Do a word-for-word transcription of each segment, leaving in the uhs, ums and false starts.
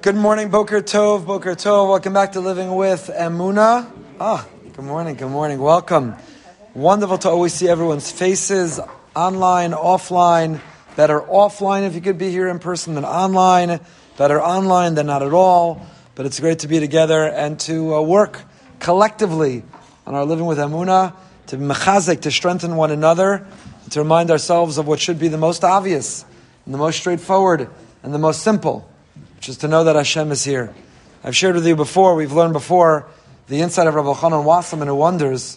Good morning, Boker Tov, Boker Tov. Welcome back to Living with Emunah. Ah, good morning, good morning. Welcome. Wonderful to always see everyone's faces, online, offline. Better offline if you could be here in person than online. Better online than not at all. But it's great to be together and to uh, work collectively on our Living with Emunah, to be mechazik, to strengthen one another, and to remind ourselves of what should be the most obvious, and the most straightforward, and the most simple, which is to know that Hashem is here. I've shared with you before, we've learned before, the insight of Rabbi Chanan Wasserman, who wonders,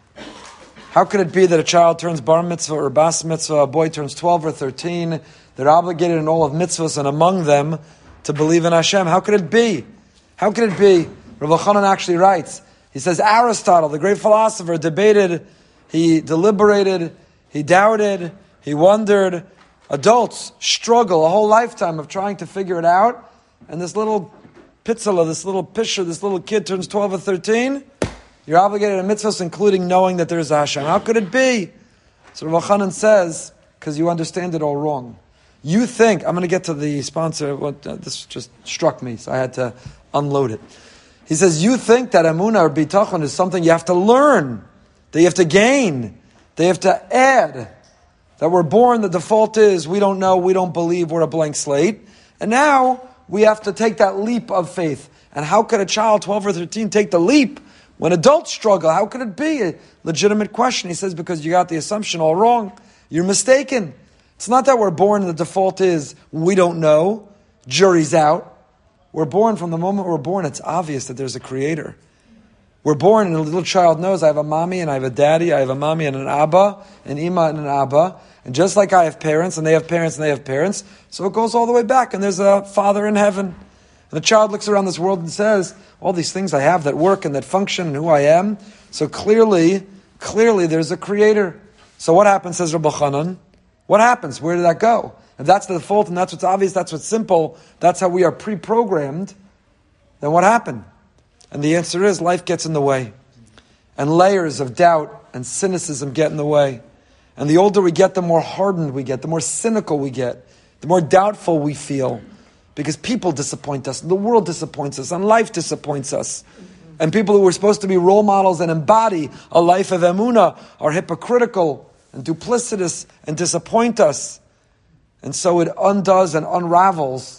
how could it be that a child turns bar mitzvah or bas mitzvah, a boy turns twelve or thirteen, they're obligated in all of mitzvahs and among them to believe in Hashem? How could it be? How could it be? Rabbi Chanan actually writes, he says, Aristotle, the great philosopher, debated, he deliberated, he doubted, he wondered. Adults struggle a whole lifetime of trying to figure it out. And this little pitzala, this little pisher, this little kid turns twelve or thirteen. You're obligated in mitzvahs, including knowing that there's a Hashem. How could it be? So Rabbi Chanan says, because you understand it all wrong. You think, I'm going to get to the sponsor, what, uh, this just struck me, so I had to unload it. He says, you think that emunah or bitachon is something you have to learn, that you have to gain, that you have to add. That we're born, the default is, we don't know, we don't believe, we're a blank slate. And now, we have to take that leap of faith. And how could a child, twelve or thirteen, take the leap when adults struggle? How could it be? A legitimate question. He says, because you got the assumption all wrong. You're mistaken. It's not that we're born and the default is, we don't know, jury's out. We're born, from the moment we're born, it's obvious that there's a creator. We're born and a little child knows I have a mommy and I have a daddy, I have a mommy and an abba, an ima and an abba. And just like I have parents and they have parents and they have parents, so it goes all the way back and there's a father in heaven. And the child looks around this world and says, all these things I have that work and that function and who I am. So clearly, clearly there's a creator. So what happens, says Rabbi Chanan? What happens? Where did that go? If that's the default and that's what's obvious, that's what's simple, that's how we are pre-programmed, then what happened? And the answer is, life gets in the way. And layers of doubt and cynicism get in the way. And the older we get, the more hardened we get, the more cynical we get, the more doubtful we feel. Because people disappoint us, and the world disappoints us, and life disappoints us. And people who are supposed to be role models and embody a life of emunah are hypocritical and duplicitous and disappoint us. And so it undoes and unravels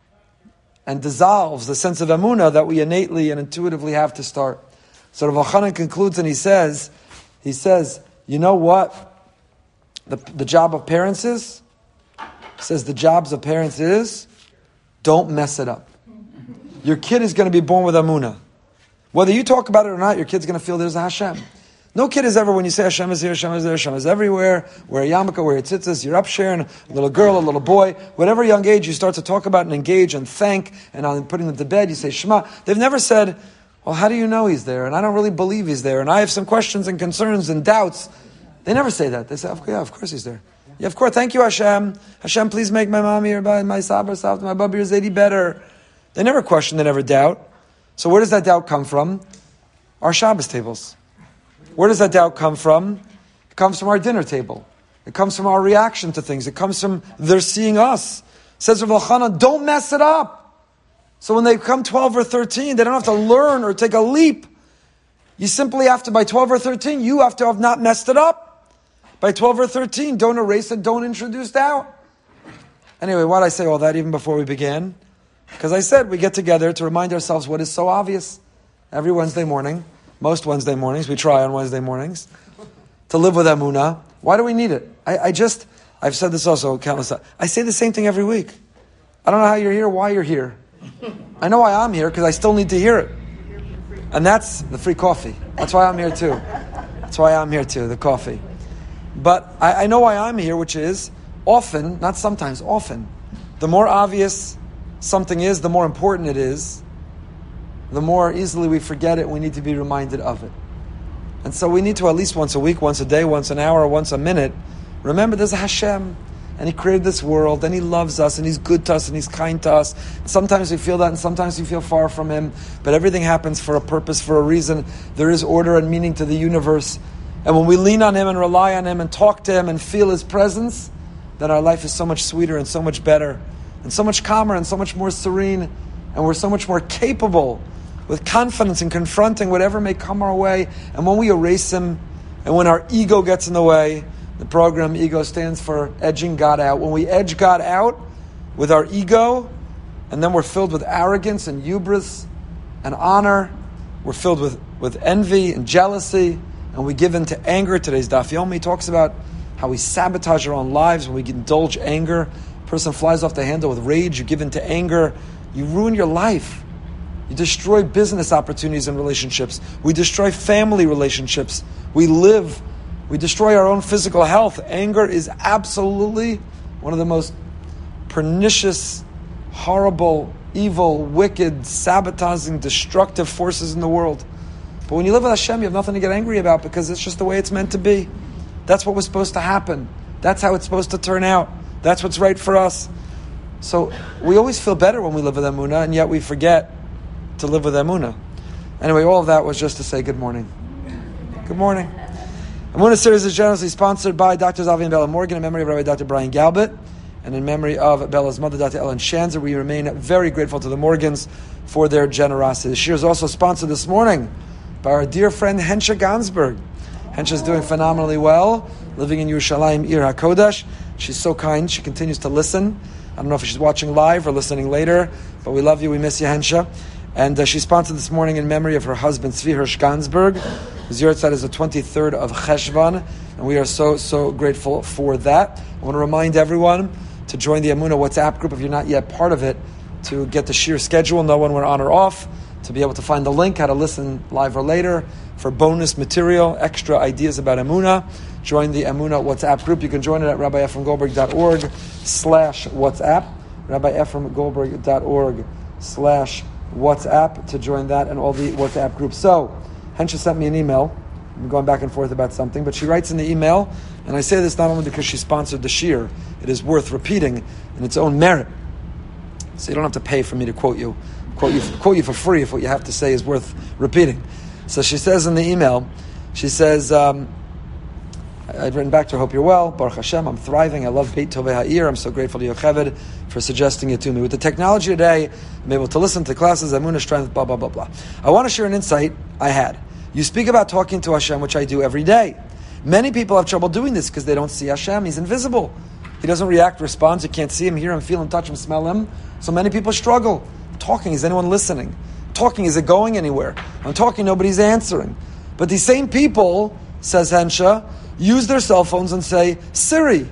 and dissolves the sense of emunah that we innately and intuitively have to start. So Rav Chanan concludes and he says, he says, you know what the, the job of parents is? He says the jobs of parents is, don't mess it up. Your kid is going to be born with emunah. Whether you talk about it or not, your kid's going to feel there's a Hashem. No kid is ever, when you say Hashem is here, Hashem is there, Hashem is everywhere, we're a yarmulke, we're a tzitzis, you're up sharing, a little girl, a little boy, whatever young age you start to talk about and engage and thank, and on putting them to bed, you say Shema. They've never said, well, how do you know he's there? And I don't really believe he's there, and I have some questions and concerns and doubts. They never say that. They say, oh, yeah, of course he's there. Yeah, of course, thank you Hashem. Hashem, please make my mommy or my sabra, sabra, my babi or zaidi better. They never question, they never doubt. So where does that doubt come from? Our Shabbos tables. Where does that doubt come from? It comes from our dinner table. It comes from our reaction to things. It comes from they're seeing us. Says Rav Chanan, don't mess it up. So when they become twelve or thirteen, they don't have to learn or take a leap. You simply have to, by twelve or thirteen, you have to have not messed it up. By twelve or thirteen, don't erase it, don't introduce doubt. Anyway, why did I say all that even before we began? Because I said we get together to remind ourselves what is so obvious every Wednesday morning. Most Wednesday mornings, we try on Wednesday mornings, to live with emunah. Why do we need it? I, I just, I've said this also countless times. I say the same thing every week. I don't know how you're here, why you're here. I know why I'm here, because I still need to hear it. And that's the free coffee. That's why I'm here too. That's why I'm here too, the coffee. But I, I know why I'm here, which is, often, not sometimes, often, the more obvious something is, the more important it is, the more easily we forget it, we need to be reminded of it. And so we need to at least once a week, once a day, once an hour, once a minute, remember there's a Hashem, and He created this world, and He loves us, and He's good to us, and He's kind to us. Sometimes we feel that, and sometimes we feel far from Him, but everything happens for a purpose, for a reason. There is order and meaning to the universe. And when we lean on Him and rely on Him and talk to Him and feel His presence, then our life is so much sweeter and so much better, and so much calmer and so much more serene. and we're so much more capable with confidence in confronting whatever may come our way. And when we erase him, and when our ego gets in the way, the program ego stands for edging God out. When we edge God out with our ego, and then we're filled with arrogance and hubris and honor, we're filled with, with envy and jealousy, and we give in to anger. Today's Daf Yomi talks about how we sabotage our own lives when we indulge anger. A person flies off the handle with rage, you give in to anger, you ruin your life. You destroy business opportunities and relationships. We destroy family relationships. We live, we destroy our own physical health. Anger is absolutely one of the most pernicious, horrible, evil, wicked, sabotaging, destructive forces in the world. But when you live with Hashem, you have nothing to get angry about because it's just the way it's meant to be. That's what was supposed to happen. That's how it's supposed to turn out. That's what's right for us. So we always feel better when we live with Emunah, and yet we forget to live with Emunah. Anyway, all of that was just to say good morning. Good morning. Emunah series is generously sponsored by Doctors Avi and Bella Morgan in memory of Rabbi Doctor Brian Galbert, and in memory of Bella's mother, Doctor Ellen Shanzer. We remain very grateful to the Morgans for their generosity. The shir is also sponsored this morning by our dear friend Hensha Gansberg. Hensha is doing phenomenally well, living in Yerushalayim, Ir HaKodesh. She's so kind. She continues to listen. I don't know if she's watching live or listening later, but we love you. We miss you, Hensha. And uh, she's sponsored this morning in memory of her husband, Tzvi Hirsch Gansberg. His Yahrzeit is the twenty-third of Cheshvan, and we are so, so grateful for that. I want to remind everyone to join the Emunah WhatsApp group if you're not yet part of it, to get the shir schedule, know when we're on or off, to be able to find the link, how to listen live or later, for bonus material, extra ideas about Emunah. Join the Emunah WhatsApp group. You can join it at rabbi ephraim goldberg dot org slash WhatsApp, rabbi ephraim goldberg dot org slash WhatsApp to join that and all the WhatsApp groups. So, Hensha sent me an email. I'm going back and forth about something, but she writes in the email, and I say this not only because she sponsored the shir, it is worth repeating in its own merit. So you don't have to pay for me to quote you, quote you, quote you for free if what you have to say is worth repeating. So she says in the email, she says, um, I've written back to her, hope you're well. Baruch Hashem, I'm thriving. I love Beit Tovei Ha'ir. I'm so grateful to Yocheved for suggesting it to me. With the technology today, I'm able to listen to classes, Emunah, strength, blah, blah, blah, blah. I want to share an insight I had. You speak about talking to Hashem, which I do every day. Many people have trouble doing this because they don't see Hashem. He's invisible. He doesn't react, respond. You can't see him, hear him, feel him, touch him, smell him. So many people struggle. Talking, is anyone listening? Talking, is it going anywhere? I'm talking, nobody's answering. But these same people, says Hensha, use their cell phones and say, Siri.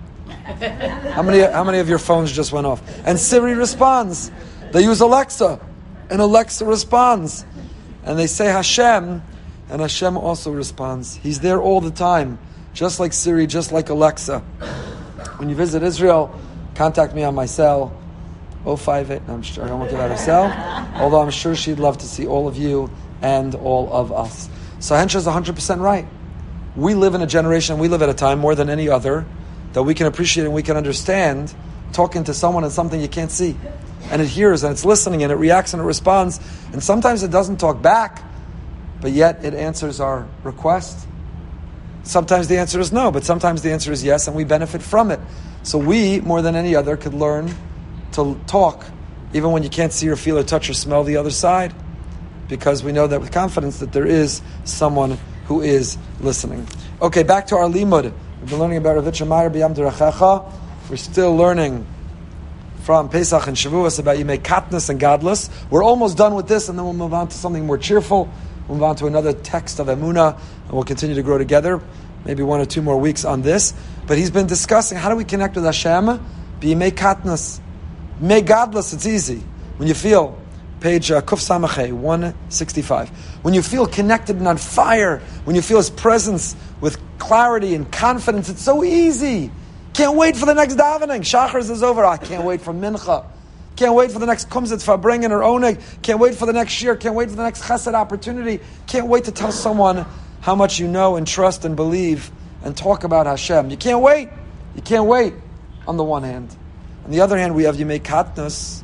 How many how many of your phones just went off? And Siri responds. They use Alexa, and Alexa responds. And they say Hashem, and Hashem also responds. He's there all the time, just like Siri, just like Alexa. When you visit Israel, contact me on my cell, oh five eight, no, I'm sure I won't give out her cell, although I'm sure she'd love to see all of you and all of us. So Hensha is one hundred percent right. We live in a generation, we live at a time more than any other, that we can appreciate and we can understand talking to someone and something you can't see. And it hears and it's listening and it reacts and it responds. And sometimes it doesn't talk back, but yet it answers our request. Sometimes the answer is no, but sometimes the answer is yes, and we benefit from it. So we, more than any other, could learn to talk, even when you can't see or feel or touch or smell the other side, because we know that with confidence that there is someone who is listening. Okay, back to our limud. We've been learning about Rav Yitzchak Meyer B'Yam D'Rachecha. We're still learning from Pesach and Shavuos about Yimei Katnus and Godless. We're almost done with this, and then we'll move on to something more cheerful. We'll move on to another text of Emunah, and we'll continue to grow together. Maybe one or two more weeks on this. But he's been discussing how do we connect with Hashem? B'Yimei Katnus. Yimei Godless, it's easy. When you feel page uh, Kuf Samachay, one sixty-five. When you feel connected and on fire, when you feel His presence with clarity and confidence, it's so easy. Can't wait for the next davening. Shachar is over. I can't wait for Mincha. Can't wait for the next Kumzitz Fabringen or Oneg. Can't wait for the next Shir. Can't wait for the next Chesed opportunity. Can't wait to tell someone how much you know and trust and believe and talk about Hashem. You can't wait. You can't wait on the one hand. On the other hand, we have Yimei Katnus.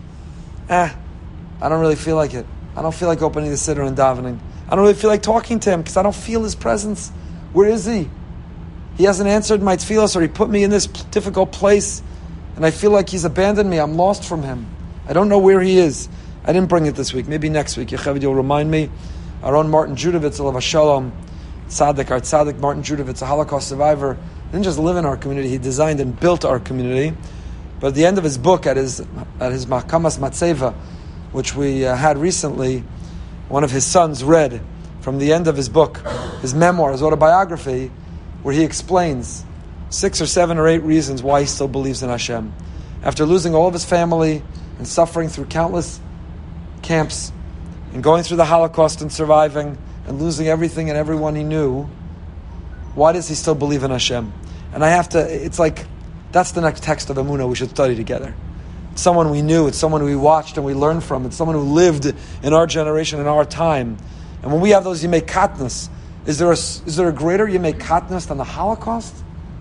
Eh, I don't really feel like it. I don't feel like opening the siddur and davening. I don't really feel like talking to Him because I don't feel His presence. Where is He? He hasn't answered my tefillos, or He put me in this difficult place, and I feel like He's abandoned me. I'm lost from Him. I don't know where he is. I didn't bring it this week. Maybe next week. Yechavid, you'll remind me. Our own Martin Judovitz, Alav Shalom, Tzaddik, our Tzaddik, Martin Judovitz, a Holocaust survivor, didn't just live in our community, he designed and built our community. But at the end of his book, at his at his Mahkamas Matseva, which we uh, had recently, one of his sons read from the end of his book, his memoir, his autobiography, where he explains six or seven or eight reasons why he still believes in Hashem. After losing all of his family and suffering through countless camps and going through the Holocaust and surviving and losing everything and everyone he knew, why does he still believe in Hashem? And I have to, it's like, that's the next text of Emunah we should study together. It's someone we knew, it's someone we watched and we learned from, it's someone who lived in our generation, in our time. And when we have those Yemei Katnas, is there a, is there a greater Yemei Katnas than the Holocaust?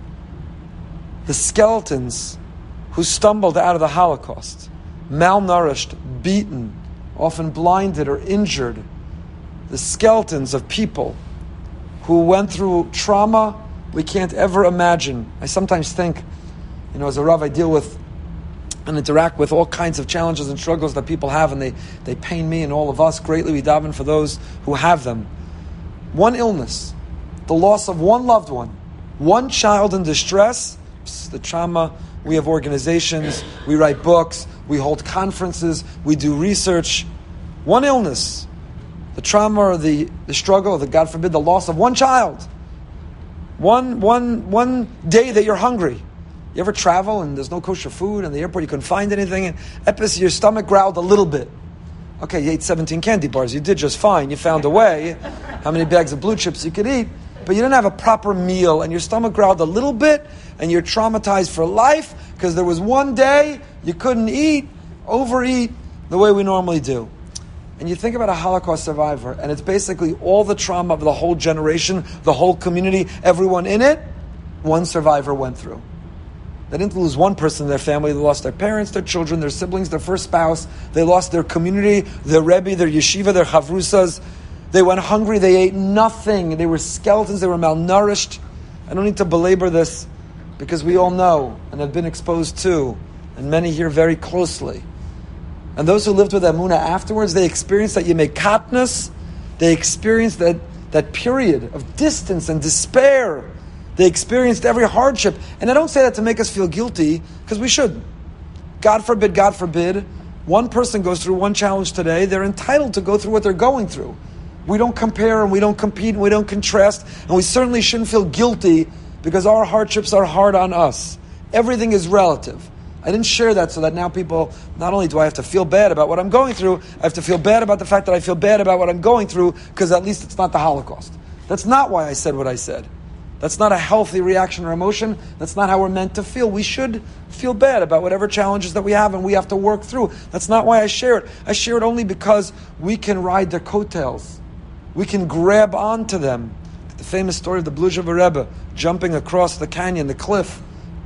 The skeletons who stumbled out of the Holocaust, malnourished, beaten, often blinded or injured, the skeletons of people who went through trauma we can't ever imagine. I sometimes think, you know, as a Rav, I deal with and interact with all kinds of challenges and struggles that people have, and they, they pain me and all of us greatly. We daven for those who have them. One illness, the loss of one loved one, one child in distress, the trauma. We have organizations, we write books, we hold conferences, we do research. One illness, the trauma or the, the struggle, or the, God forbid, the loss of one child. One, one, one day that you're hungry. You ever travel and there's no kosher food in the airport, you couldn't find anything, and epis, your stomach growled a little bit. Okay, you ate seventeen candy bars, you did just fine, you found a way, how many bags of blue chips you could eat, but you didn't have a proper meal, and your stomach growled a little bit, and you're traumatized for life, because there was one day you couldn't eat, overeat, the way we normally do. And you think about a Holocaust survivor, and it's basically all the trauma of the whole generation, the whole community, everyone in it, one survivor went through. They didn't lose one person in their family. They lost their parents, their children, their siblings, their first spouse. They lost their community, their Rebbe, their yeshiva, their chavrusas. They went hungry. They ate nothing. They were skeletons. They were malnourished. I don't need to belabor this because we all know and have been exposed to, and many here very closely. And those who lived with Emunah afterwards, they experienced that Yemei Katnas. They experienced that, that period of distance and despair. They experienced every hardship. And I don't say that to make us feel guilty, because we should. God forbid, God forbid, one person goes through one challenge today, they're entitled to go through what they're going through. We don't compare and we don't compete and we don't contrast, and we certainly shouldn't feel guilty because our hardships are hard on us. Everything is relative. I didn't share that so that now people, not only do I have to feel bad about what I'm going through, I have to feel bad about the fact that I feel bad about what I'm going through because at least it's not the Holocaust. That's not why I said what I said. That's not a healthy reaction or emotion. That's not how we're meant to feel. We should feel bad about whatever challenges that we have and we have to work through. That's not why I share it. I share it only because we can ride their coattails. We can grab onto them. The famous story of the Bluzhever Rebbe jumping across the canyon, the cliff.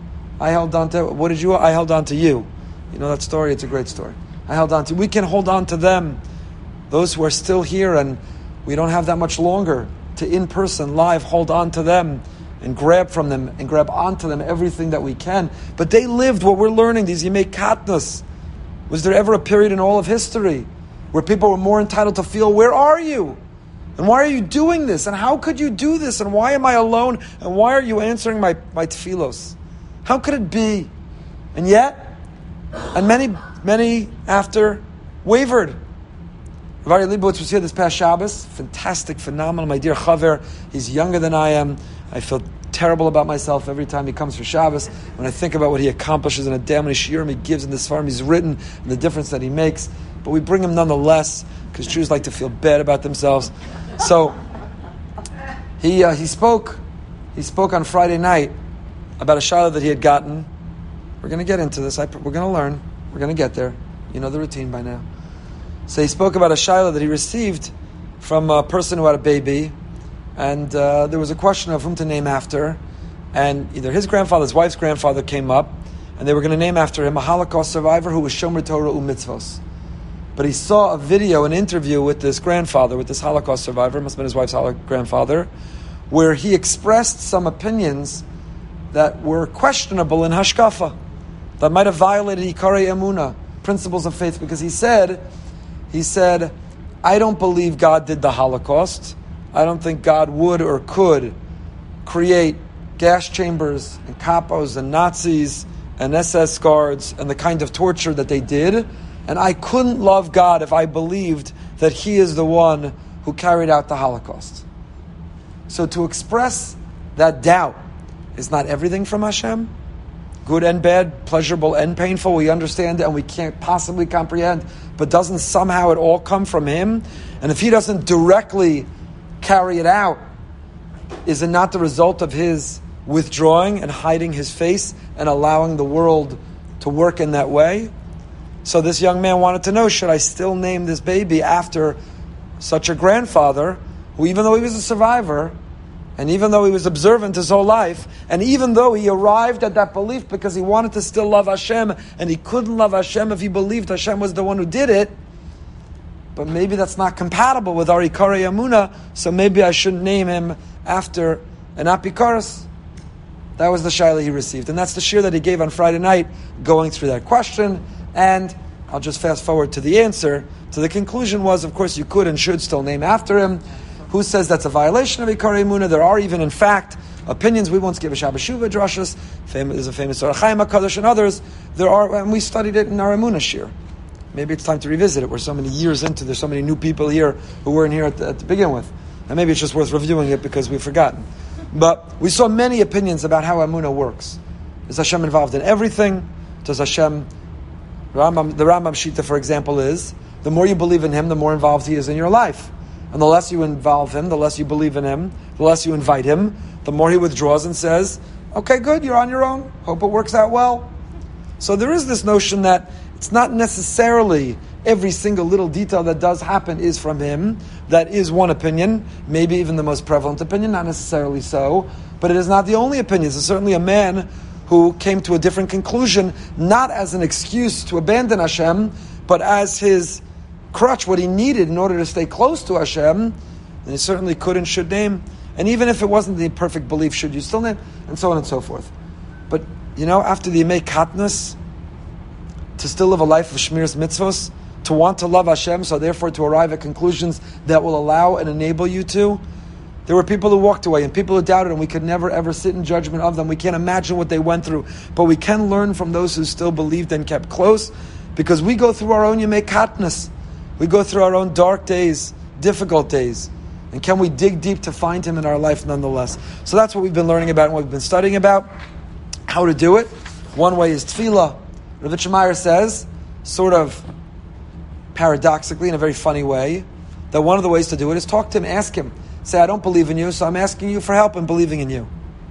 I held on to, what did you, I held on to you. You know that story? It's a great story. I held on to, we can hold on to them. Those who are still here and we don't have that much longer to in person, live, hold on to them and grab from them and grab onto them everything that we can. But they lived what we're learning, these Yemei Katnas. Was there ever a period in all of history where people were more entitled to feel, where are you? And why are you doing this? And how could you do this? And why am I alone? And why are you answering my, my tefillos? How could it be? And yet, and many, many after wavered. Rav Aryeh Leibowitz was here this past Shabbos. Fantastic, phenomenal, my dear Chaver. He's younger than I am. I feel terrible about myself every time he comes for Shabbos. When I think about what he accomplishes in a damn many shiurim he gives in this farm he's written and the difference that he makes. But we bring him nonetheless because Jews like to feel bad about themselves. So he uh, he spoke he spoke on Friday night about a shayla that he had gotten. We're going to get into this. I, we're going to learn. We're going to get there. You know the routine by now. So he spoke about a shayla that he received from a person who had a baby, and uh, there was a question of whom to name after, and either his grandfather, his wife's grandfather came up, and they were going to name after him a Holocaust survivor who was Shomer Torah u'mitzvos. But he saw a video, an interview with this grandfather, with this Holocaust survivor, must have been his wife's grandfather, where he expressed some opinions that were questionable in Hashkafa, that might have violated Ikarei Emunah, principles of faith, because he said, he said, I don't believe God did the Holocaust. I don't think God would or could create gas chambers and capos and Nazis and S S guards and the kind of torture that they did. And I couldn't love God if I believed that He is the one who carried out the Holocaust. So to express that doubt is not everything from Hashem. Good and bad, pleasurable and painful, we understand it and we can't possibly comprehend, but doesn't somehow it all come from Him? And if He doesn't directly carry it out, is it not the result of His withdrawing and hiding His face and allowing the world to work in that way? So this young man wanted to know, should I still name this baby after such a grandfather who, even though he was a survivor, and even though he was observant his whole life, and even though he arrived at that belief because he wanted to still love Hashem, and he couldn't love Hashem if he believed Hashem was the one who did it, but maybe that's not compatible with our Ikarei Emunah, so maybe I shouldn't name him after an Apikaros. That was the shayla he received. And that's the shir that he gave on Friday night, going through that question. And I'll just fast forward to the answer. So the conclusion was, of course, you could and should still name after him. Who says that's a violation of Ikarei Emunah? There are even, in fact, opinions. We won't give a Shabbos Shuvah drashas. There's a famous Orach Chaim HaKadosh and others. There are, and we studied it in our Emunah shir. Maybe it's time to revisit it. We're so many years into, there's so many new people here who weren't here at the, at the begin with. And maybe it's just worth reviewing it because we've forgotten. But we saw many opinions about how Emunah works. Is Hashem involved in everything? Does Hashem... Rambam, the Rambam Shita, for example, is the more you believe in Him, the more involved He is in your life. And the less you involve Him, the less you believe in Him, the less you invite Him, the more He withdraws and says, okay, good, you're on your own. Hope it works out well. So there is this notion that it's not necessarily every single little detail that does happen is from Him. That is one opinion, maybe even the most prevalent opinion, not necessarily so, but it is not the only opinion. There's certainly a man who came to a different conclusion, not as an excuse to abandon Hashem, but as his crutch, what he needed in order to stay close to Hashem, and he certainly could and should name. And even if it wasn't the perfect belief, should you still name? And so on and so forth. But, you know, after the Yemei Katnus, to still live a life of Shmiras Mitzvos, to want to love Hashem, so therefore to arrive at conclusions that will allow and enable you to. There were people who walked away and people who doubted, and we could never ever sit in judgment of them. We can't imagine what they went through, but we can learn from those who still believed and kept close, because we go through our own Yemei Katnus. We go through our own dark days, difficult days. And can we dig deep to find Him in our life nonetheless? So that's what we've been learning about and what we've been studying about. How to do it. One way is tefillah. Rav Meir says, sort of paradoxically, in a very funny way, that one of the ways to do it is talk to Him, ask Him. Say, I don't believe in you, so I'm asking you for help in believing in you.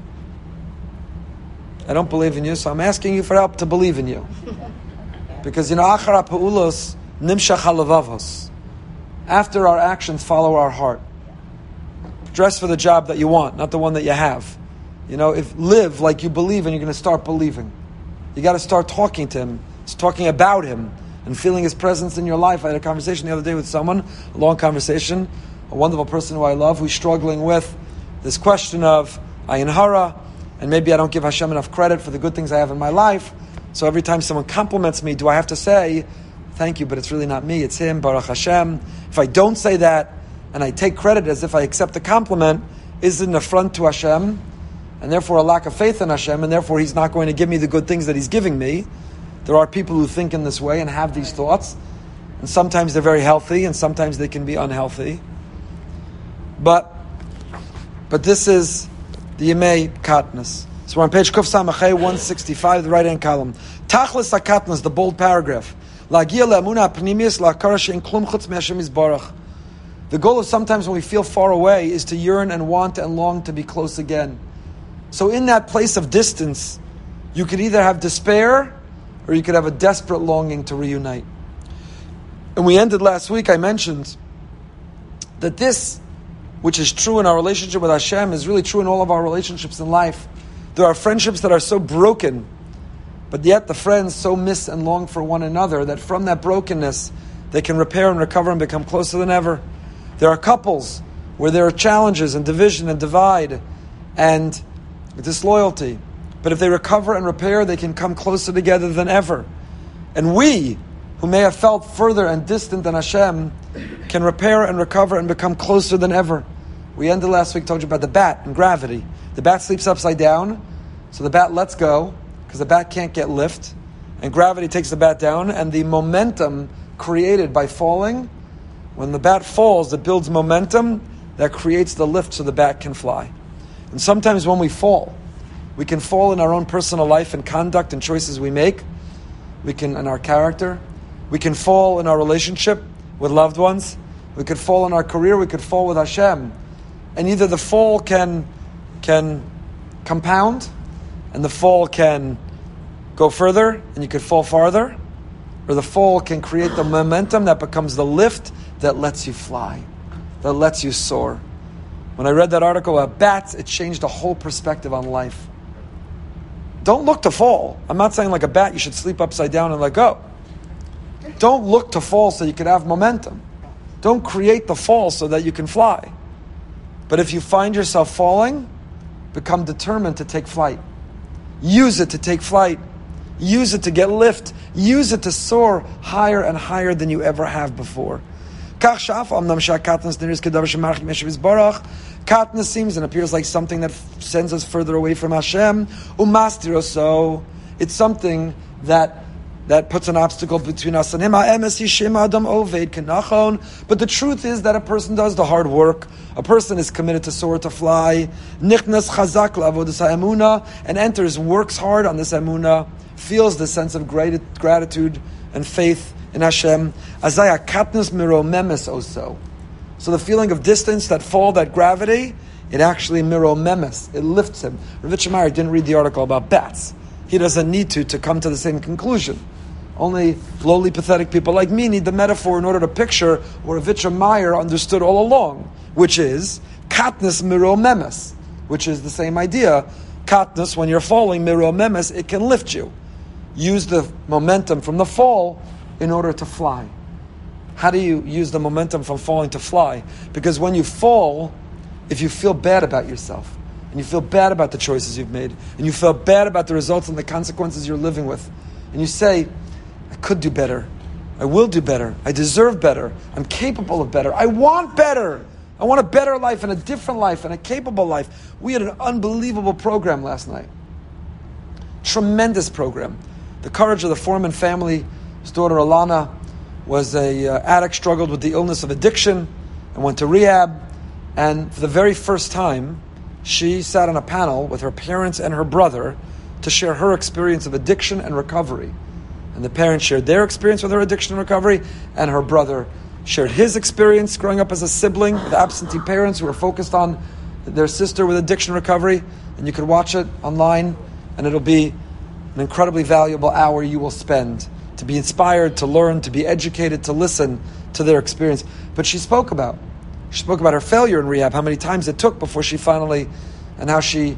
I don't believe in you, so I'm asking you for help to believe in you. Because, you know, achar ha'pa'ulos nimshach halavavos. After our actions follow our heart. Dress for the job that you want, not the one that you have. You know, if live like you believe, and you're going to start believing. You got to start talking to Him, talking about Him, and feeling His presence in your life. I had a conversation the other day with someone, a long conversation, a wonderful person who I love, who's struggling with this question of ayin hara, and maybe I don't give Hashem enough credit for the good things I have in my life. So every time someone compliments me, do I have to say, thank you, but it's really not me, it's Him, Baruch Hashem. If I don't say that, and I take credit as if I accept the compliment, is it an affront to Hashem, and therefore a lack of faith in Hashem, and therefore He's not going to give me the good things that He's giving me. There are people who think in this way and have these thoughts, and sometimes they're very healthy, and sometimes they can be unhealthy. But, but this is the Yemei Katnus. So we're on page Kuf Samachay one sixty-five, the right-hand column. Tachlis HaKatnus, the bold paragraph. La'gia le'emunah ha'pnimiyus la'akara she'en klum chutz me'Hashem yisbarach. The goal of sometimes when we feel far away is to yearn and want and long to be close again. So in that place of distance, you could either have despair or you could have a desperate longing to reunite. And we ended last week, I mentioned that this, which is true in our relationship with Hashem, is really true in all of our relationships in life. There are friendships that are so broken, but yet the friends so miss and long for one another that from that brokenness, they can repair and recover and become closer than ever. There are couples where there are challenges and division and divide and disloyalty. But if they recover and repair, they can come closer together than ever. And we, who may have felt further and distant than Hashem, can repair and recover and become closer than ever. We ended last week, told you about the bat and gravity. The bat sleeps upside down, so the bat lets go, because the bat can't get lift, and gravity takes the bat down, and the momentum created by falling, when the bat falls, it builds momentum that creates the lift so the bat can fly. And sometimes when we fall, we can fall in our own personal life and conduct and choices we make. We can, in our character. We can fall in our relationship with loved ones. We could fall in our career. We could fall with Hashem. And either the fall can, can compound, and the fall can go further, and you could fall farther, or the fall can create the momentum that becomes the lift that lets you fly, that lets you soar. When I read that article about bats, it changed the whole perspective on life. Don't look to fall. I'm not saying like a bat, you should sleep upside down and let go. Don't look to fall so you can have momentum. Don't create the fall so that you can fly. But if you find yourself falling, become determined to take flight. Use it to take flight. Use it to get lift. Use it to soar higher and higher than you ever have before. Katna seems and appears like something that sends us further away from Hashem. So it's something that that puts an obstacle between us and Him. But the truth is that a person does the hard work. A person is committed to soar, to fly. And enters, works hard on this emunah, feels the sense of gratitude and faith in Hashem. Azaya katnus miromemes also. So the feeling of distance, that fall, that gravity, it actually miromemes. It lifts him. Rav Meir didn't read the article about bats. He doesn't need to to come to the same conclusion. Only lowly, pathetic people like me need the metaphor in order to picture what Rav Meir understood all along, which is katnus miromemes, which is the same idea. Katnus, when you're falling, miromemes, it can lift you. Use the momentum from the fall in order to fly. How do you use the momentum from falling to fly? Because when you fall, if you feel bad about yourself, and you feel bad about the choices you've made, and you feel bad about the results and the consequences you're living with, and you say, I could do better, I will do better, I deserve better, I'm capable of better, I want better, I want a better life and a different life and a capable life. We had an unbelievable program last night. Tremendous program. The courage of the Foreman family. His daughter Alana was a uh, addict, struggled with the illness of addiction, and went to rehab. And for the very first time, she sat on a panel with her parents and her brother to share her experience of addiction and recovery. And the parents shared their experience with her addiction and recovery, and her brother shared his experience growing up as a sibling with absentee parents who were focused on their sister with addiction recovery. And you can watch it online, and it'll be an incredibly valuable hour you will spend to be inspired, to learn, to be educated, to listen to their experience. But she spoke about, she spoke about her failure in rehab, how many times it took before she finally, and how she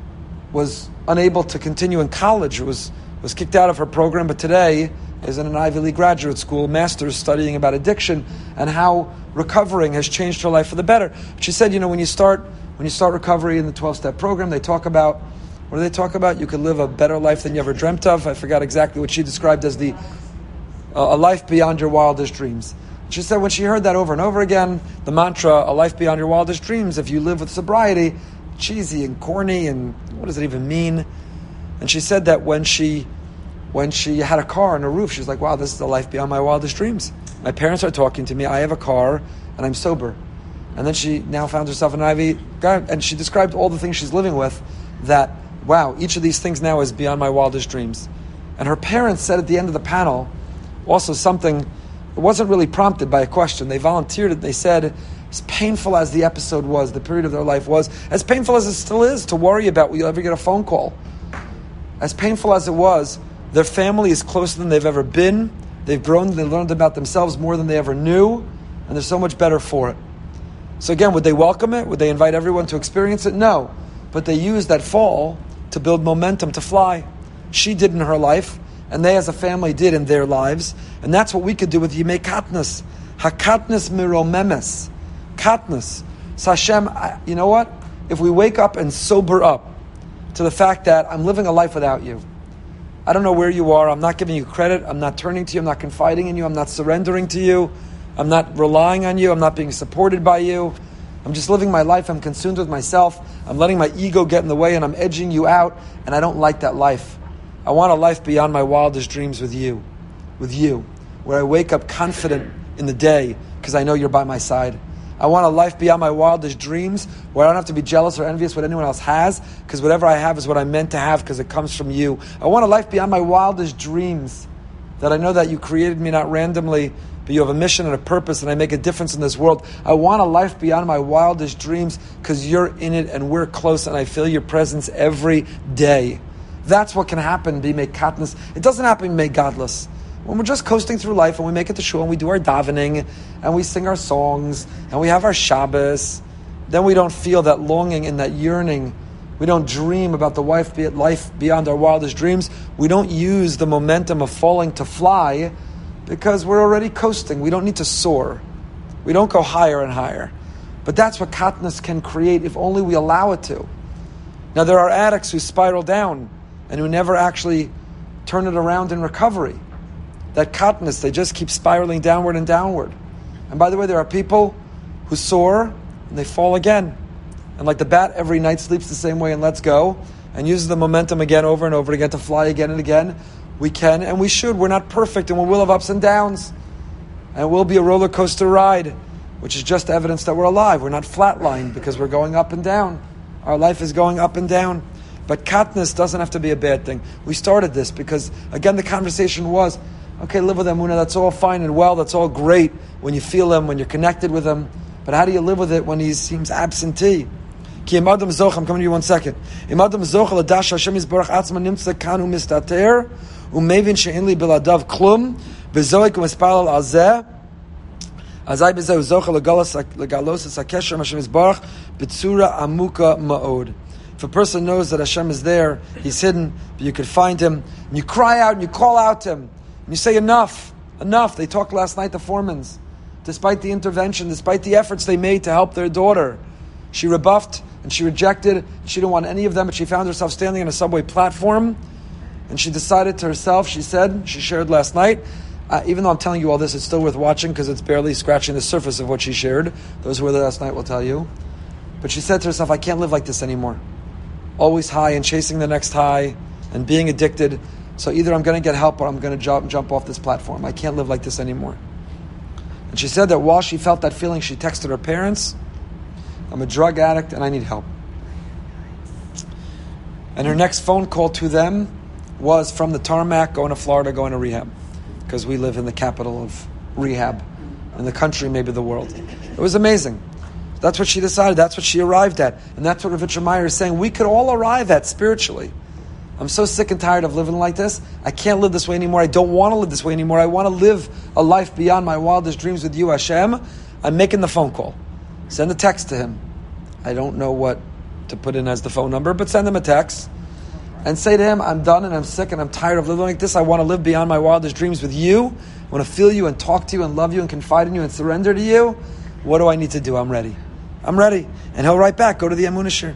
was unable to continue in college, was was kicked out of her program, but today is in an Ivy League graduate school, master's studying about addiction, and how recovering has changed her life for the better. She said, you know, when you start when you start recovery in the twelve-step program, they talk about, what do they talk about? You could live a better life than you ever dreamt of. I forgot exactly what she described as the uh, a life beyond your wildest dreams. She said when she heard that over and over again, the mantra, a life beyond your wildest dreams, if you live with sobriety, cheesy and corny, and what does it even mean? And she said that when she when she had a car and a roof, she was like, wow, this is a life beyond my wildest dreams. My parents are talking to me, I have a car, and I'm sober. And then she now found herself in an Ivy, and she described all the things she's living with, that, wow, each of these things now is beyond my wildest dreams. And her parents said at the end of the panel, also something, it wasn't really prompted by a question. They volunteered it. They said, as painful as the episode was, the period of their life was, as painful as it still is to worry about will you ever get a phone call. As painful as it was, their family is closer than they've ever been. They've grown, they learned about themselves more than they ever knew, and they're so much better for it. So again, would they welcome it? Would they invite everyone to experience it? No. But they used that fall to build momentum to fly. She did in her life, and they as a family did in their lives. And that's what we could do with Yimei Katnus. Hakatnus miromemes. Katnus. So Hashem, you know what? If we wake up and sober up to the fact that I'm living a life without you. I don't know where you are. I'm not giving you credit. I'm not turning to you. I'm not confiding in you. I'm not surrendering to you. I'm not relying on you. I'm not being supported by you. I'm just living my life. I'm consumed with myself. I'm letting my ego get in the way, and I'm edging you out, and I don't like that life. I want a life beyond my wildest dreams with you, with you, where I wake up confident in the day because I know you're by my side. I want a life beyond my wildest dreams where I don't have to be jealous or envious what anyone else has because whatever I have is what I'm meant to have because it comes from you. I want a life beyond my wildest dreams that I know that you created me not randomly, but you have a mission and a purpose and I make a difference in this world. I want a life beyond my wildest dreams because you're in it and we're close and I feel your presence every day. That's what can happen, be made katnas. It doesn't happen, made godless. When we're just coasting through life and we make it to shul and we do our davening and we sing our songs and we have our Shabbos, then we don't feel that longing and that yearning. We don't dream about the life beyond our wildest dreams. We don't use the momentum of falling to fly because we're already coasting. We don't need to soar. We don't go higher and higher. But that's what katnas can create if only we allow it to. Now there are addicts who spiral down and who never actually turn it around in recovery. That katnas, they just keep spiraling downward and downward. And by the way, there are people who soar and they fall again. And like the bat every night sleeps the same way and lets go and uses the momentum again over and over again to fly again and again. We can and we should. We're not perfect and we will have ups and downs. And it will be a roller coaster ride, which is just evidence that we're alive. We're not flatlined because we're going up and down. Our life is going up and down. But katnas doesn't have to be a bad thing. We started this because, again, the conversation was, okay, live with Emunah, that's all fine and well, that's all great when you feel him, when you're connected with him. But how do you live with it when he seems absentee? Ki im Adam zoch, I'm coming to you one second. Im Adam zoch l'dash Hashem yisborach atzma nimtza kan u'mistater u'mevin she'en li biladav klum v'zoik u'mispalal al zeh azai b'zeh u'zoch l'galos es hakesher Hashem yisborach b'tzura amuka ma'od. If a person knows that Hashem is there, he's hidden, but you could find him, and you cry out and you call out to him, and you say, enough, enough. They talked last night, the Foremans. Despite the intervention, despite the efforts they made to help their daughter, she rebuffed and she rejected. She didn't want any of them, but she found herself standing on a subway platform, and she decided to herself, she said, she shared last night, uh, even though I'm telling you all this, it's still worth watching because it's barely scratching the surface of what she shared. Those who were there last night will tell you. But she said to herself, I can't live like this anymore. Always high and chasing the next high and being addicted. So either I'm going to get help or I'm going to jump, jump off this platform. I can't live like this anymore. And she said that while she felt that feeling, she texted her parents, I'm a drug addict and I need help. And her next phone call to them was from the tarmac going to Florida, going to rehab. Because we live in the capital of rehab in the country, maybe the world. It was amazing. That's what she decided. That's what she arrived at. And that's what Ravitcher Meyer is saying. We could all arrive at spiritually. I'm so sick and tired of living like this. I can't live this way anymore. I don't want to live this way anymore. I want to live a life beyond my wildest dreams with you, Hashem. I'm making the phone call. Send a text to him. I don't know what to put in as the phone number, but send him a text. And say to him, I'm done and I'm sick and I'm tired of living like this. I want to live beyond my wildest dreams with you. I want to feel you and talk to you and love you and confide in you and surrender to you. What do I need to do? I'm ready. I'm ready. And he'll write back, go to the Emunah Shir.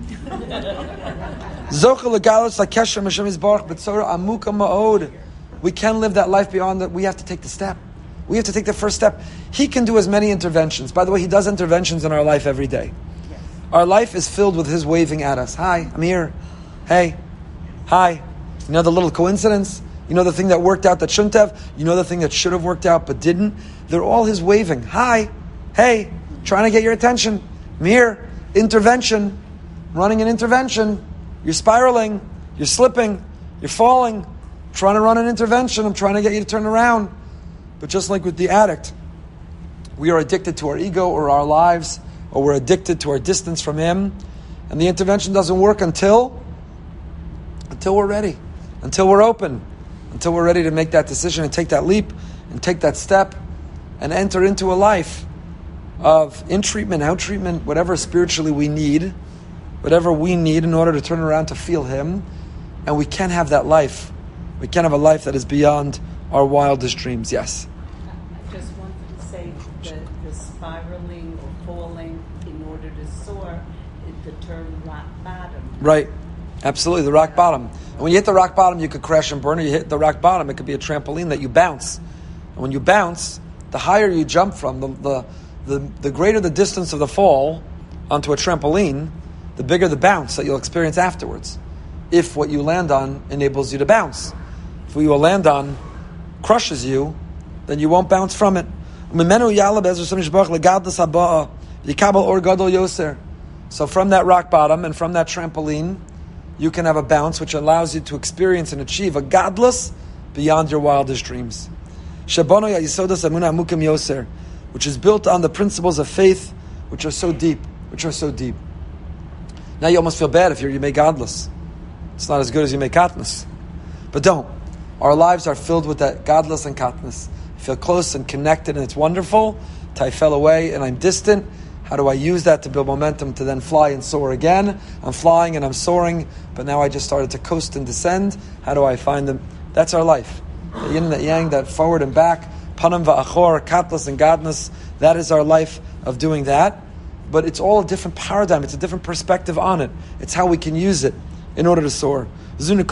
We can live that life beyond that. We have to take the step. We have to take the first step. He can do as many interventions. By the way, he does interventions in our life every day. Yes. Our life is filled with his waving at us. Hi, I'm here. Hey. Hi. You know the little coincidence? You know the thing that worked out that shouldn't have? You know the thing that should have worked out but didn't? They're all his waving. Hi. Hey. Trying to get your attention. I'm here. Intervention. Running an intervention. You're spiraling. You're slipping. You're falling. I'm trying to run an intervention. I'm trying to get you to turn around. But just like with the addict, we are addicted to our ego or our lives, or we're addicted to our distance from him. And the intervention doesn't work until, until we're ready. Until we're open. Until we're ready to make that decision and take that leap and take that step and enter into a life of in treatment, out treatment, whatever spiritually we need, whatever we need in order to turn around to feel him. And we can have that life. We can have a life that is beyond our wildest dreams. Yes? I just wanted to say that the spiraling or falling in order to soar is the term rock bottom. Right. Absolutely, the rock bottom. And when you hit the rock bottom, you could crash and burn, or you hit the rock bottom, it could be a trampoline that you bounce. And when you bounce, the higher you jump from, the the, the, the greater the distance of the fall onto a trampoline, the bigger the bounce that you'll experience afterwards. If what you land on enables you to bounce. If what you will land on crushes you, then you won't bounce from it. So from that rock bottom and from that trampoline, you can have a bounce which allows you to experience and achieve a godless beyond your wildest dreams. Which is built on the principles of faith, which are so deep, which are so deep. Now you almost feel bad if you're you make godless. It's not as good as you make katnus. But don't. Our lives are filled with that godless and katnus. You feel close and connected and it's wonderful. I fell away and I'm distant. How do I use that to build momentum to then fly and soar again? I'm flying and I'm soaring, but now I just started to coast and descend. How do I find them? That's our life. The yin and the yang, that forward and back, panam va'achor, katlas and godness, that is our life of doing that. But it's all a different paradigm. It's a different perspective on it. It's how we can use it in order to soar. That's what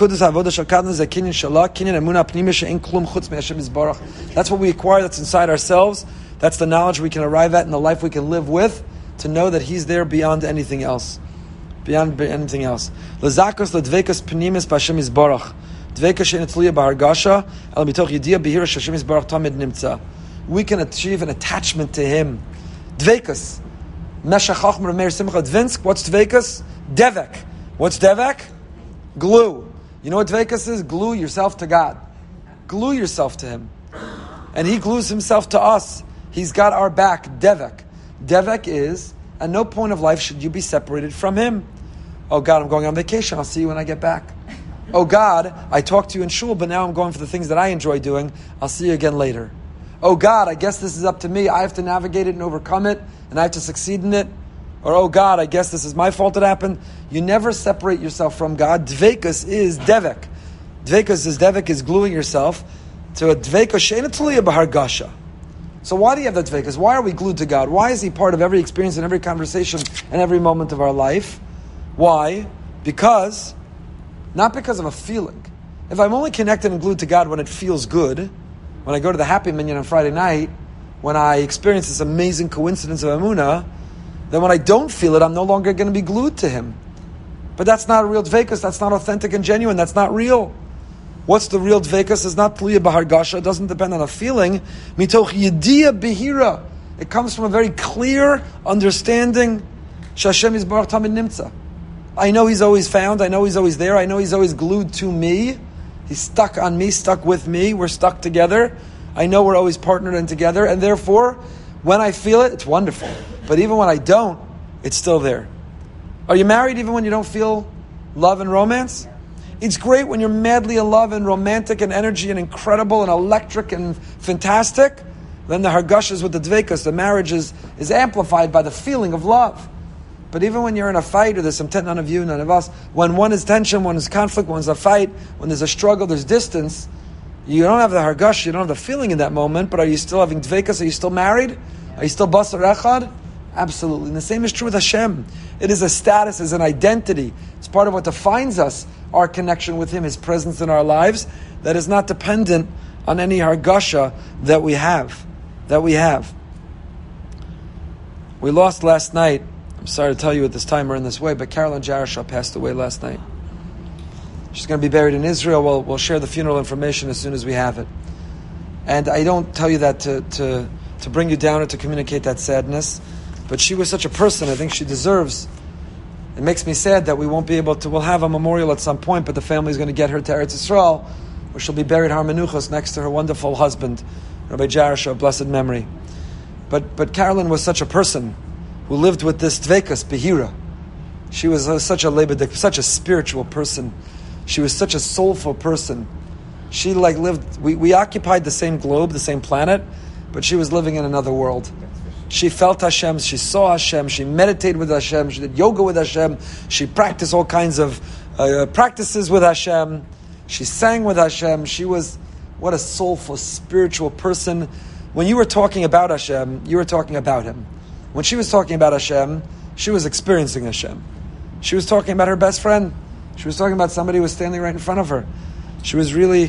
we acquire, that's inside ourselves. That's the knowledge we can arrive at and the life we can live with, to know that He's there beyond anything else. Beyond anything else. Dveka we can achieve an attachment to Him. Dvekas. What's Dvekas? Devek. What's Devek? Glue. You know what Dvekas is? Glue yourself to God. Glue yourself to Him. And He glues Himself to us. He's got our back. Devek. Devek is, at no point of life should you be separated from Him. Oh God, I'm going on vacation. I'll see you when I get back. Oh God, I talked to you in shul, but now I'm going for the things that I enjoy doing. I'll see you again later. Oh God, I guess this is up to me. I have to navigate it and overcome it, and I have to succeed in it. Or, oh God, I guess this is my fault it happened. You never separate yourself from God. Dvekas is devek. Dvekas is devek, is gluing yourself to a dveka she'ena tluya b'hargasha. So why do you have that dvekas? Why are we glued to God? Why is He part of every experience and every conversation and every moment of our life? Why? Because, not because of a feeling. If I'm only connected and glued to God when it feels good, when I go to the Happy Minyan on Friday night, when I experience this amazing coincidence of Emunah, then when I don't feel it, I'm no longer going to be glued to Him. But that's not a real dvekas. That's not authentic and genuine. That's not real. What's the real dvekas? It's not tluya b'hargasha. It doesn't depend on a feeling. Mitoch yediyah behira. It comes from a very clear understanding. Shashem yisbarach tamid nimtza. I know He's always found. I know He's always there. I know He's always glued to me. He's stuck on me, stuck with me. We're stuck together. I know we're always partnered and together. And therefore, when I feel it, it's wonderful. But even when I don't, it's still there. Are you married even when you don't feel love and romance? It's great when you're madly in love and romantic and energy and incredible and electric and fantastic. Then the hargashas with the dvekas, the marriage is, is amplified by the feeling of love. But even when you're in a fight, or there's some tension, none of you, none of us, when one is tension, one is conflict, one's a fight, when there's a struggle, there's distance, you don't have the hargash, you don't have the feeling in that moment, but are you still having dvekas? Are you still married? Are you still basar echad? Absolutely. And the same is true with Hashem. It is a status, it's an identity. It's part of what defines us, our connection with Him, His presence in our lives, that is not dependent on any hargasha that we have. That we have. We lost last night, I'm sorry to tell you at this time or in this way, but Carolyn Jarashah passed away last night. She's going to be buried in Israel. We'll, we'll share the funeral information as soon as we have it. And I don't tell you that to, to, to bring you down or to communicate that sadness, but she was such a person, I think she deserves. It makes me sad that we won't be able to, we'll have a memorial at some point, but the family's going to get her to Eretz Yisrael, where she'll be buried Har Menuchos next to her wonderful husband, Rabbi Jarashah, of blessed memory. But but Carolyn was such a person who lived with this dvekas, behira. She was uh, such a lebedik, such a spiritual person. She was such a soulful person. She like lived, we, we occupied the same globe, the same planet, but she was living in another world. She felt Hashem, she saw Hashem, she meditated with Hashem, she did yoga with Hashem, she practiced all kinds of uh, practices with Hashem, she sang with Hashem. She was, what a soulful, spiritual person. When you were talking about Hashem, you were talking about Him. When she was talking about Hashem, she was experiencing Hashem. She was talking about her best friend. She was talking about somebody who was standing right in front of her. She was really,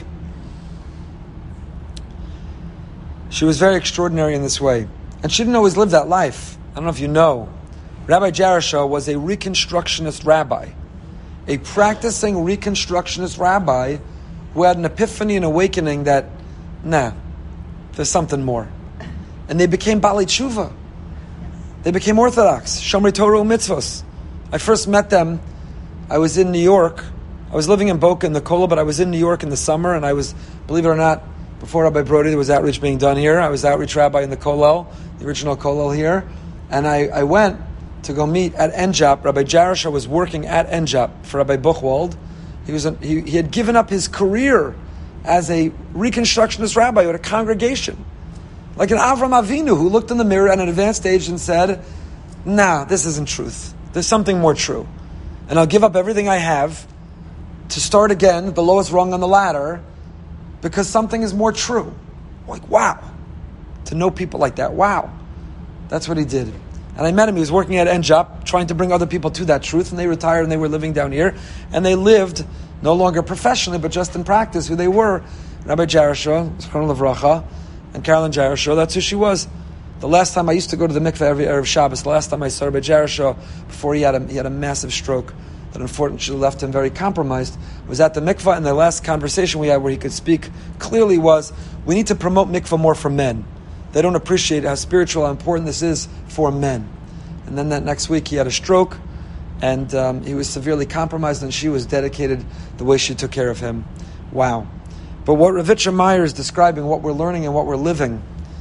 she was very extraordinary in this way. And she didn't always live that life. I don't know if you know. Rabbi Jarashah was a Reconstructionist rabbi. A practicing Reconstructionist rabbi who had an epiphany and awakening that, nah, there's something more. And they became Baalei Tshuva. They became Orthodox. Shomrei Torah u'mitzvos. I first met them, I was in New York. I was living in Boca in the Kollel, but I was in New York in the summer, and I was, believe it or not, before Rabbi Brody, there was outreach being done here. I was outreach rabbi in the Kollel, the original Kollel here. And I, I went to go meet at N J A P. Rabbi Jarashah was working at N J A P for Rabbi Buchwald. He was a, he, he had given up his career as a Reconstructionist rabbi at a congregation. Like an Avram Avinu who looked in the mirror at an advanced age and said, nah, this isn't truth. There's something more true. And I'll give up everything I have to start again, the lowest rung on the ladder, because something is more true. Like, wow. To know people like that, wow. That's what he did. And I met him, he was working at N J A P, trying to bring other people to that truth, and they retired and they were living down here, and they lived, no longer professionally, but just in practice, who they were. Rabbi Jarashah, Zichrono Livracha, and Carolyn Jarashah, that's who she was. The last time I used to go to the mikveh every Erev Shabbos, the last time I saw Rabbi Jarashah, before he had a, he had a massive stroke that unfortunately left him very compromised, was at the mikveh, and the last conversation we had where he could speak clearly was, we need to promote mikveh more for men. They don't appreciate how spiritual, how important this is for men. And then that next week he had a stroke, and um, he was severely compromised, and she was dedicated the way she took care of him. Wow. But what Ravitcha Meyer is describing, what we're learning and what we're living,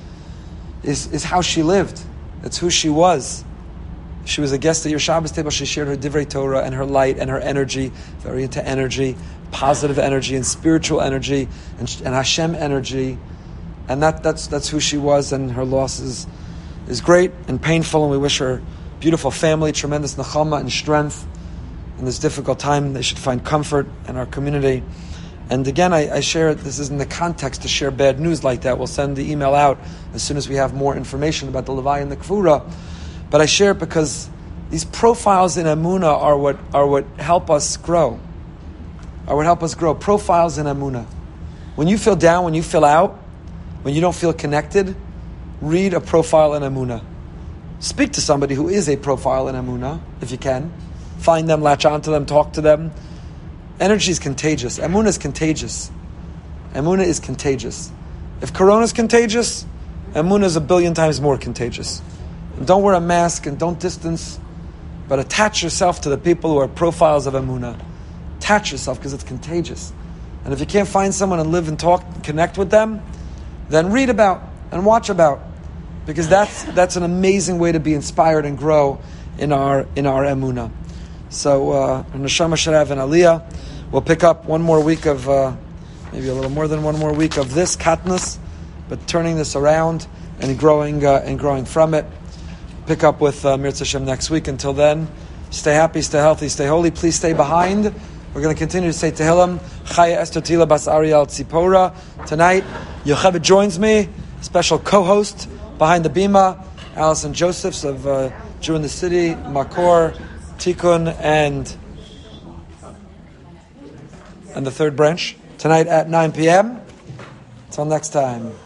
is, is how she lived. It's who she was. She was a guest at your Shabbos table. She shared her Divrei Torah and her light and her energy, very into energy, positive energy and spiritual energy and, and Hashem energy. And that, that's that's who she was, and her loss is, is great and painful, and we wish her beautiful family, tremendous nechama and strength in this difficult time. They should find comfort in our community. And again, I, I share, this is in the context to share bad news like that. We'll send the email out as soon as we have more information about the Levaya and the Kvura. But I share it because these profiles in Emunah are what are what help us grow. Are what help us grow. Profiles in Emunah. When you feel down, when you feel out, when you don't feel connected, read a profile in Emunah. Speak to somebody who is a profile in Emunah, if you can. Find them, latch onto them, talk to them. Energy is contagious. Emunah is contagious. Emunah is contagious. If Corona is contagious, Emunah is a billion times more contagious. And don't wear a mask and don't distance, but attach yourself to the people who are profiles of Emunah. Attach yourself because it's contagious. And if you can't find someone and live and talk and connect with them, then read about and watch about, because that's that's an amazing way to be inspired and grow in our in our Emunah. So, uh, Neshama Sharav and Aliyah, we'll pick up one more week of, uh, maybe a little more than one more week of this katnus, but turning this around and growing uh, and growing from it. Pick up with uh, Mirz Hashem next week. Until then, stay happy, stay healthy, stay holy. Please stay behind. We're going to continue to say Tehillim. Chaya Esther Tila Bas Ariel Tzipora. Tonight, Yocheved joins me, special co-host behind the bima, Allison Josephs of uh, Jew in the City, Makor, Tikkun, and and the third branch. Tonight at nine p.m. Until next time.